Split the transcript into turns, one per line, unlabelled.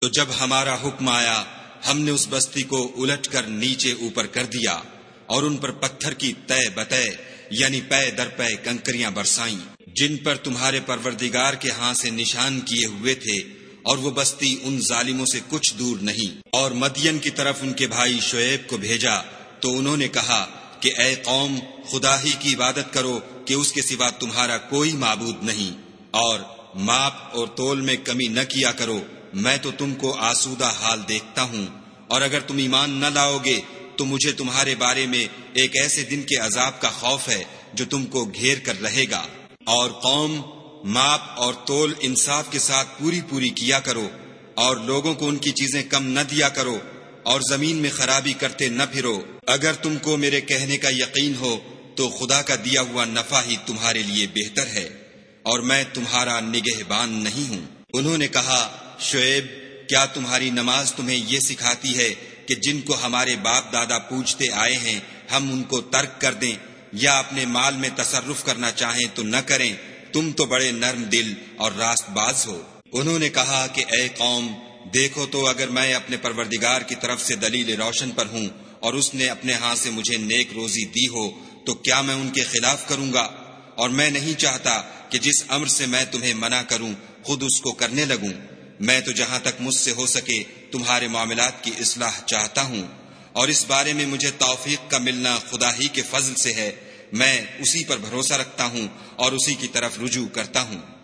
تو جب ہمارا حکم آیا ہم نے اس بستی کو الٹ کر نیچے اوپر کر دیا اور ان پر پتھر کی تہ بتہ یعنی پے در پے کنکریاں برسائیں جن پر تمہارے پروردگار کے ہاں سے نشان کیے ہوئے تھے، اور وہ بستی ان ظالموں سے کچھ دور نہیں۔ اور مدین کی طرف ان کے بھائی شعیب کو بھیجا تو انہوں نے کہا کہ اے قوم، خدا ہی کی عبادت کرو کہ اس کے سوا تمہارا کوئی معبود نہیں، اور ماپ اور تول میں کمی نہ کیا کرو، میں تو تم کو آسودہ حال دیکھتا ہوں، اور اگر تم ایمان نہ لاؤ گے تو مجھے تمہارے بارے میں ایک ایسے دن کے عذاب کا خوف ہے جو تم کو گھیر کر رہے گا۔ اور قوم، ماپ اور تول انصاف کے ساتھ پوری کیا کرو، اور لوگوں کو ان کی چیزیں کم نہ دیا کرو، اور زمین میں خرابی کرتے نہ پھرو۔ اگر تم کو میرے کہنے کا یقین ہو تو خدا کا دیا ہوا نفع ہی تمہارے لیے بہتر ہے، اور میں تمہارا نگہبان نہیں ہوں۔ انہوں نے کہا، شعیب، کیا تمہاری نماز تمہیں یہ سکھاتی ہے کہ جن کو ہمارے باپ دادا پوجتے آئے ہیں ہم ان کو ترک کر دیں، یا اپنے مال میں تصرف کرنا چاہیں تو نہ کریں؟ تم تو بڑے نرم دل اور راست باز ہو۔ انہوں نے کہا کہ اے قوم، دیکھو تو اگر میں اپنے پروردگار کی طرف سے دلیل روشن پر ہوں اور اس نے اپنے ہاں سے مجھے نیک روزی دی ہو تو کیا میں ان کے خلاف کروں گا؟ اور میں نہیں چاہتا کہ جس امر سے میں تمہیں منع کروں خود اس کو کرنے لگوں۔ میں تو جہاں تک مجھ سے ہو سکے تمہارے معاملات کی اصلاح چاہتا ہوں، اور اس بارے میں مجھے توفیق کا ملنا خدا ہی کے فضل سے ہے۔ میں اسی پر بھروسہ رکھتا ہوں اور اسی کی طرف رجوع کرتا ہوں۔